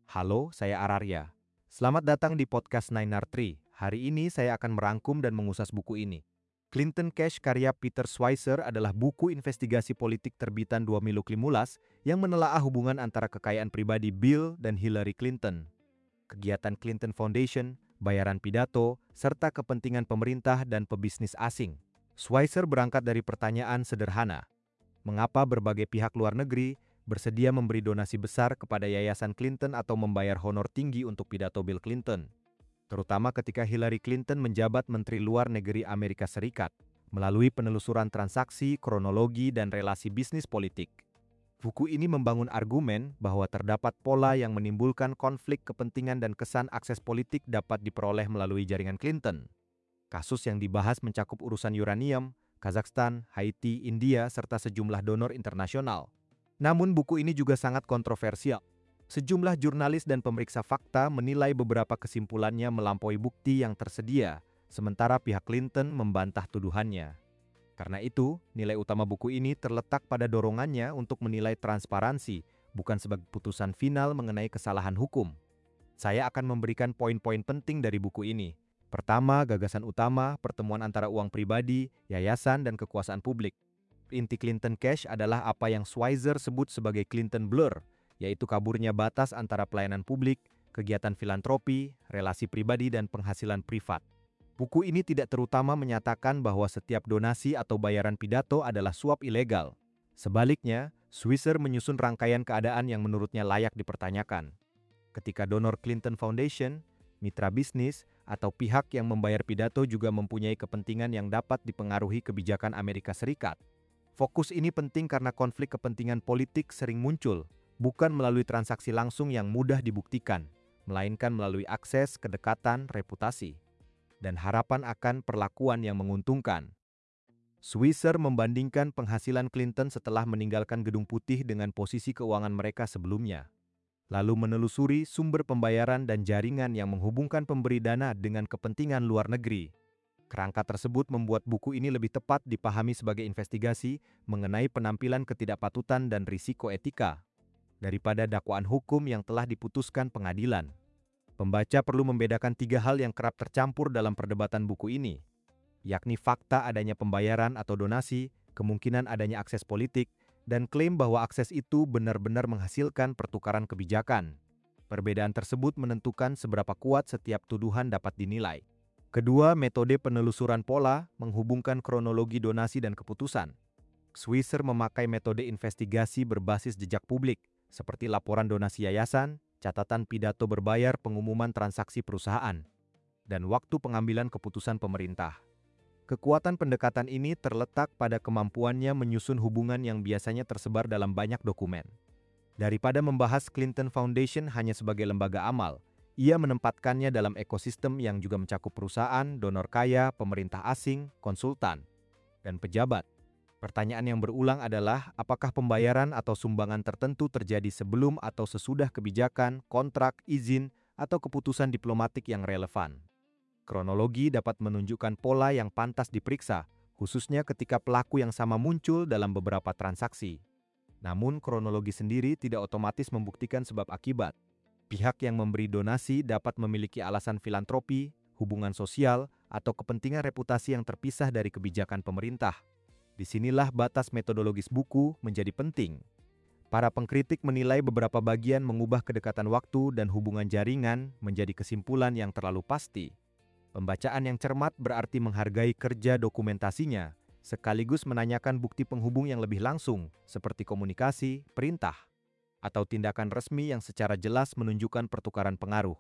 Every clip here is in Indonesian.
Halo, saya Ararya. Selamat datang di podcast 9R3. Hari ini saya akan merangkum dan mengusas buku ini. Clinton Cash karya Peter Schweizer adalah buku investigasi politik terbitan 2015 yang menelaah hubungan antara kekayaan pribadi Bill dan Hillary Clinton, kegiatan Clinton Foundation, bayaran pidato, serta kepentingan pemerintah dan pebisnis asing. Schweizer berangkat dari pertanyaan sederhana. Mengapa berbagai pihak luar negeri bersedia memberi donasi besar kepada Yayasan Clinton atau membayar honor tinggi untuk pidato Bill Clinton, terutama ketika Hillary Clinton menjabat Menteri Luar Negeri Amerika Serikat, melalui penelusuran transaksi, kronologi, dan relasi bisnis politik. Buku ini membangun argumen bahwa terdapat pola yang menimbulkan konflik kepentingan dan kesan akses politik dapat diperoleh melalui jaringan Clinton. Kasus yang dibahas mencakup urusan uranium, Kazakhstan, Haiti, India, serta sejumlah donor internasional. Namun buku ini juga sangat kontroversial. Sejumlah jurnalis dan pemeriksa fakta menilai beberapa kesimpulannya melampaui bukti yang tersedia, sementara pihak Clinton membantah tuduhannya. Karena itu, nilai utama buku ini terletak pada dorongannya untuk menilai transparansi, bukan sebagai putusan final mengenai kesalahan hukum. Saya akan memberikan poin-poin penting dari buku ini. Pertama, gagasan utama, pertemuan antara uang pribadi, yayasan, dan kekuasaan publik. Inti Clinton Cash adalah apa yang Schweizer sebut sebagai Clinton Blur, yaitu kaburnya batas antara pelayanan publik, kegiatan filantropi, relasi pribadi, dan penghasilan privat. Buku ini tidak terutama menyatakan bahwa setiap donasi atau bayaran pidato adalah suap ilegal. Sebaliknya, Schweizer menyusun rangkaian keadaan yang menurutnya layak dipertanyakan. Ketika donor Clinton Foundation, mitra bisnis, atau pihak yang membayar pidato juga mempunyai kepentingan yang dapat dipengaruhi kebijakan Amerika Serikat. Fokus ini penting karena konflik kepentingan politik sering muncul, bukan melalui transaksi langsung yang mudah dibuktikan, melainkan melalui akses, kedekatan, reputasi, dan harapan akan perlakuan yang menguntungkan. Schweizer membandingkan penghasilan Clinton setelah meninggalkan Gedung Putih dengan posisi keuangan mereka sebelumnya, lalu menelusuri sumber pembayaran dan jaringan yang menghubungkan pemberi dana dengan kepentingan luar negeri. Kerangka tersebut membuat buku ini lebih tepat dipahami sebagai investigasi mengenai penampilan ketidakpatutan dan risiko etika, daripada dakwaan hukum yang telah diputuskan pengadilan. Pembaca perlu membedakan tiga hal yang kerap tercampur dalam perdebatan buku ini, yakni fakta adanya pembayaran atau donasi, kemungkinan adanya akses politik, dan klaim bahwa akses itu benar-benar menghasilkan pertukaran kebijakan. Perbedaan tersebut menentukan seberapa kuat setiap tuduhan dapat dinilai. Kedua, metode penelusuran pola menghubungkan kronologi donasi dan keputusan. Schweizer memakai metode investigasi berbasis jejak publik, seperti laporan donasi yayasan, catatan pidato berbayar, pengumuman transaksi perusahaan, dan waktu pengambilan keputusan pemerintah. Kekuatan pendekatan ini terletak pada kemampuannya menyusun hubungan yang biasanya tersebar dalam banyak dokumen. Daripada membahas Clinton Foundation hanya sebagai lembaga amal, ia menempatkannya dalam ekosistem yang juga mencakup perusahaan, donor kaya, pemerintah asing, konsultan, dan pejabat. Pertanyaan yang berulang adalah apakah pembayaran atau sumbangan tertentu terjadi sebelum atau sesudah kebijakan, kontrak, izin, atau keputusan diplomatik yang relevan. Kronologi dapat menunjukkan pola yang pantas diperiksa, khususnya ketika pelaku yang sama muncul dalam beberapa transaksi. Namun, kronologi sendiri tidak otomatis membuktikan sebab akibat. Pihak yang memberi donasi dapat memiliki alasan filantropi, hubungan sosial, atau kepentingan reputasi yang terpisah dari kebijakan pemerintah. Disinilah batas metodologis buku menjadi penting. Para pengkritik menilai beberapa bagian mengubah kedekatan waktu dan hubungan jaringan menjadi kesimpulan yang terlalu pasti. Pembacaan yang cermat berarti menghargai kerja dokumentasinya, sekaligus menanyakan bukti penghubung yang lebih langsung, seperti komunikasi, perintah, atau tindakan resmi yang secara jelas menunjukkan pertukaran pengaruh.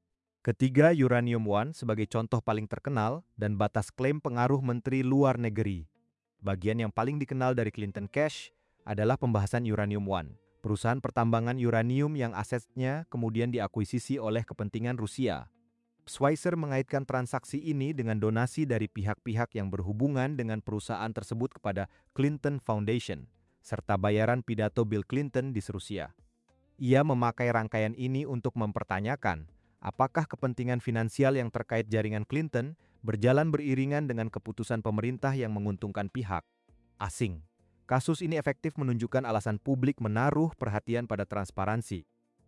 Ketiga, Uranium One sebagai contoh paling terkenal dan batas klaim pengaruh menteri luar negeri. Bagian yang paling dikenal dari Clinton Cash adalah pembahasan Uranium One, perusahaan pertambangan uranium yang asetnya kemudian diakuisisi oleh kepentingan Rusia. Schweizer mengaitkan transaksi ini dengan donasi dari pihak-pihak yang berhubungan dengan perusahaan tersebut kepada Clinton Foundation, serta bayaran pidato Bill Clinton di Rusia. Ia memakai rangkaian ini untuk mempertanyakan, apakah kepentingan finansial yang terkait jaringan Clinton berjalan beriringan dengan keputusan pemerintah yang menguntungkan pihak asing. Kasus ini efektif menunjukkan alasan publik menaruh perhatian pada transparansi.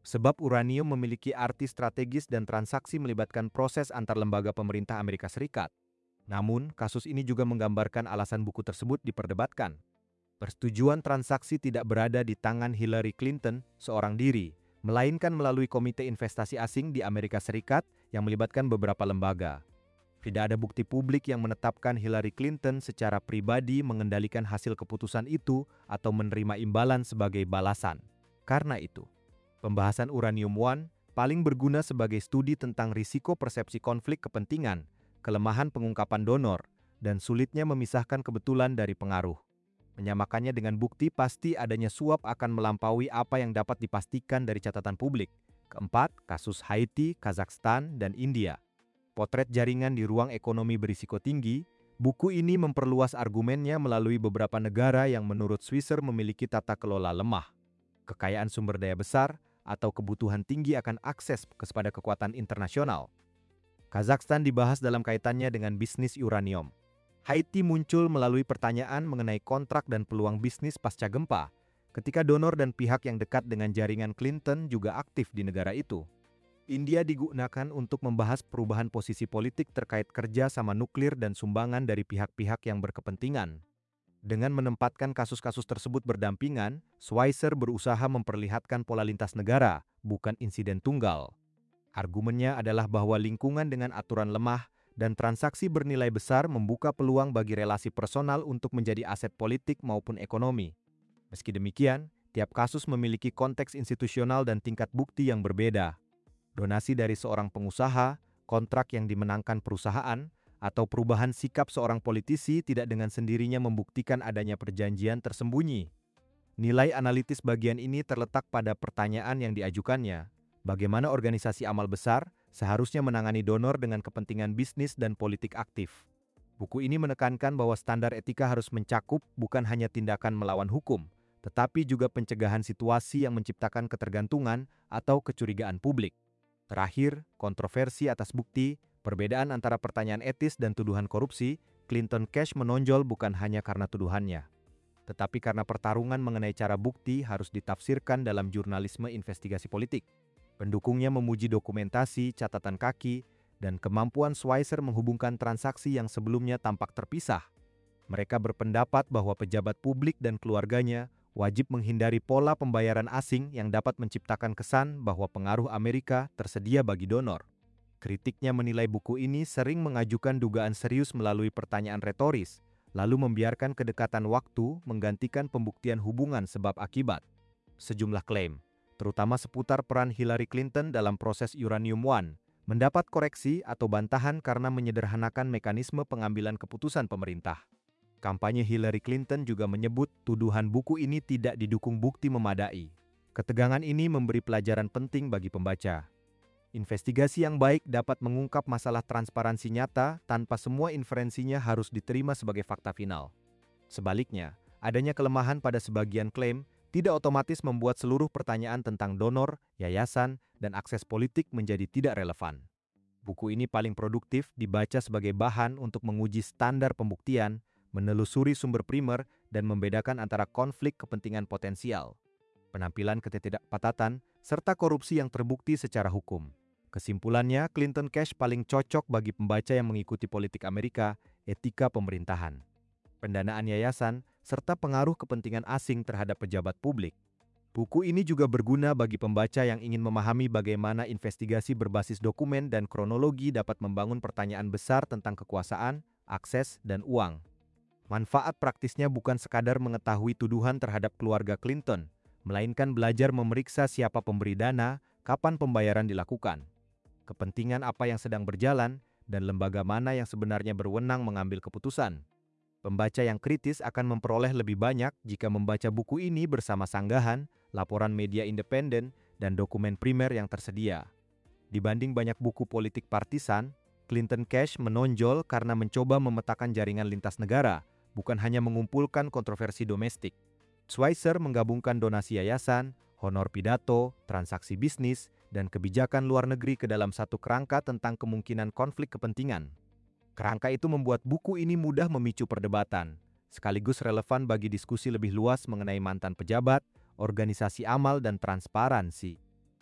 Sebab uranium memiliki arti strategis dan transaksi melibatkan proses antar lembaga pemerintah Amerika Serikat. Namun, kasus ini juga menggambarkan alasan buku tersebut diperdebatkan. Persetujuan transaksi tidak berada di tangan Hillary Clinton seorang diri, melainkan melalui Komite Investasi Asing di Amerika Serikat yang melibatkan beberapa lembaga. Tidak ada bukti publik yang menetapkan Hillary Clinton secara pribadi mengendalikan hasil keputusan itu atau menerima imbalan sebagai balasan. Karena itu, pembahasan Uranium One paling berguna sebagai studi tentang risiko persepsi konflik kepentingan, kelemahan pengungkapan donor, dan sulitnya memisahkan kebetulan dari pengaruh. Menyamakannya dengan bukti pasti adanya suap akan melampaui apa yang dapat dipastikan dari catatan publik. Keempat, kasus Haiti, Kazakhstan, dan India. Potret jaringan di ruang ekonomi berisiko tinggi, buku ini memperluas argumennya melalui beberapa negara yang menurut Swisher memiliki tata kelola lemah, kekayaan sumber daya besar, atau kebutuhan tinggi akan akses kepada kekuatan internasional. Kazakhstan dibahas dalam kaitannya dengan bisnis uranium. Haiti muncul melalui pertanyaan mengenai kontrak dan peluang bisnis pasca gempa, ketika donor dan pihak yang dekat dengan jaringan Clinton juga aktif di negara itu. India digunakan untuk membahas perubahan posisi politik terkait kerja sama nuklir dan sumbangan dari pihak-pihak yang berkepentingan. Dengan menempatkan kasus-kasus tersebut berdampingan, Swisher berusaha memperlihatkan pola lintas negara, bukan insiden tunggal. Argumennya adalah bahwa lingkungan dengan aturan lemah dan transaksi bernilai besar membuka peluang bagi relasi personal untuk menjadi aset politik maupun ekonomi. Meski demikian, tiap kasus memiliki konteks institusional dan tingkat bukti yang berbeda. Donasi dari seorang pengusaha, kontrak yang dimenangkan perusahaan, atau perubahan sikap seorang politisi tidak dengan sendirinya membuktikan adanya perjanjian tersembunyi. Nilai analitis bagian ini terletak pada pertanyaan yang diajukannya. Bagaimana organisasi amal besar seharusnya menangani donor dengan kepentingan bisnis dan politik aktif. Buku ini menekankan bahwa standar etika harus mencakup bukan hanya tindakan melawan hukum, tetapi juga pencegahan situasi yang menciptakan ketergantungan atau kecurigaan publik. Terakhir, kontroversi atas bukti, perbedaan antara pertanyaan etis dan tuduhan korupsi, Clinton Cash menonjol bukan hanya karena tuduhannya, tetapi karena pertarungan mengenai cara bukti harus ditafsirkan dalam jurnalisme investigasi politik. Pendukungnya memuji dokumentasi, catatan kaki, dan kemampuan Swisher menghubungkan transaksi yang sebelumnya tampak terpisah. Mereka berpendapat bahwa pejabat publik dan keluarganya wajib menghindari pola pembayaran asing yang dapat menciptakan kesan bahwa pengaruh Amerika tersedia bagi donor. Kritiknya menilai buku ini sering mengajukan dugaan serius melalui pertanyaan retoris, lalu membiarkan kedekatan waktu menggantikan pembuktian hubungan sebab akibat. Sejumlah klaim, terutama seputar peran Hillary Clinton dalam proses Uranium One, mendapat koreksi atau bantahan karena menyederhanakan mekanisme pengambilan keputusan pemerintah. Kampanye Hillary Clinton juga menyebut tuduhan buku ini tidak didukung bukti memadai. Ketegangan ini memberi pelajaran penting bagi pembaca. Investigasi yang baik dapat mengungkap masalah transparansi nyata tanpa semua inferensinya harus diterima sebagai fakta final. Sebaliknya, adanya kelemahan pada sebagian klaim tidak otomatis membuat seluruh pertanyaan tentang donor, yayasan, dan akses politik menjadi tidak relevan. Buku ini paling produktif dibaca sebagai bahan untuk menguji standar pembuktian, menelusuri sumber primer, dan membedakan antara konflik kepentingan potensial, penampilan ketidakpatatan, serta korupsi yang terbukti secara hukum. Kesimpulannya, Clinton Cash paling cocok bagi pembaca yang mengikuti politik Amerika, etika pemerintahan, pendanaan yayasan, serta pengaruh kepentingan asing terhadap pejabat publik. Buku ini juga berguna bagi pembaca yang ingin memahami bagaimana investigasi berbasis dokumen dan kronologi dapat membangun pertanyaan besar tentang kekuasaan, akses, dan uang. Manfaat praktisnya bukan sekadar mengetahui tuduhan terhadap keluarga Clinton, melainkan belajar memeriksa siapa pemberi dana, kapan pembayaran dilakukan, kepentingan apa yang sedang berjalan, dan lembaga mana yang sebenarnya berwenang mengambil keputusan. Pembaca yang kritis akan memperoleh lebih banyak jika membaca buku ini bersama sanggahan, laporan media independen, dan dokumen primer yang tersedia. Dibanding banyak buku politik partisan, Clinton Cash menonjol karena mencoba memetakan jaringan lintas negara, bukan hanya mengumpulkan kontroversi domestik. Swisher menggabungkan donasi yayasan, honor pidato, transaksi bisnis, dan kebijakan luar negeri ke dalam satu kerangka tentang kemungkinan konflik kepentingan. Kerangka itu membuat buku ini mudah memicu perdebatan, sekaligus relevan bagi diskusi lebih luas mengenai mantan pejabat, organisasi amal, dan transparansi.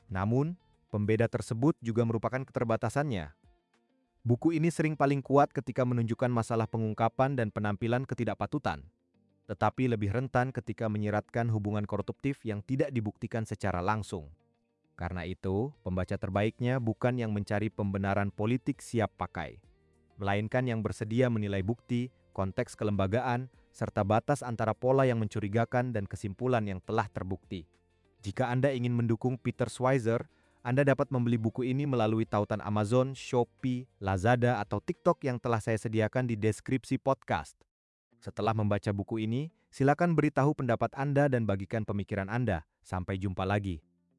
Namun, pembeda tersebut juga merupakan keterbatasannya. Buku ini sering paling kuat ketika menunjukkan masalah pengungkapan dan penampilan ketidakpatutan, tetapi lebih rentan ketika menyiratkan hubungan koruptif yang tidak dibuktikan secara langsung. Karena itu, pembaca terbaiknya bukan yang mencari pembenaran politik siap pakai, melainkan yang bersedia menilai bukti, konteks kelembagaan, serta batas antara pola yang mencurigakan dan kesimpulan yang telah terbukti. Jika Anda ingin mendukung Peter Schweizer, Anda dapat membeli buku ini melalui tautan Amazon, Shopee, Lazada, atau TikTok yang telah saya sediakan di deskripsi podcast. Setelah membaca buku ini, silakan beritahu pendapat Anda dan bagikan pemikiran Anda. Sampai jumpa lagi.